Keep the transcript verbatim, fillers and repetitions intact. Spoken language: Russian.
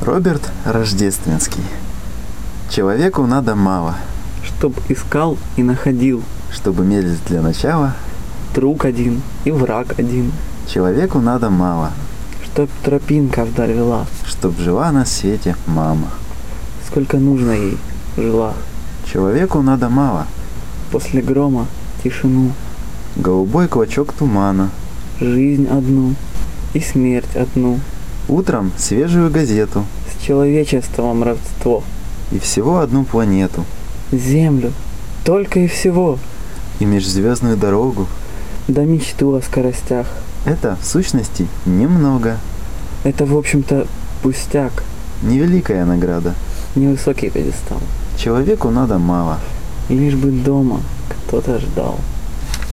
Роберт Рождественский. Человеку надо мало, Чтоб искал и находил. чтобы медлить для начала. Друг один и враг один. Человеку надо мало, Чтоб тропинка вдаль вела. чтоб жила на свете мама. Сколько нужно ей жила. Человеку надо мало, После грома тишину. голубой клочок тумана. Жизнь одну и смерть одну. Утром свежую газету С человечеством родство. и всего одну планету. Землю. Только и всего. И межзвездную дорогу. Да мечту о скоростях. Это, в сущности, немного. Это, в общем-то, пустяк. Невеликая награда. Невысокий пьедестал. Человеку надо мало. Лишь бы дома кто-то ждал.